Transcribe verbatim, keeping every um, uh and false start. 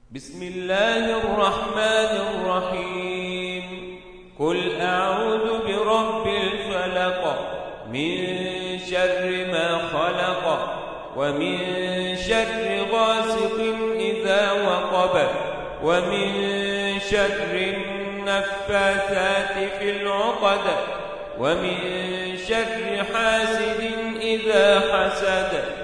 بسم الله الرحمن الرحيم قل أعوذ برب الفلق من شر ما خلق ومن شر غاسق إذا وقب ومن شر النفاثات في العقد ومن شر حاسد إذا حسد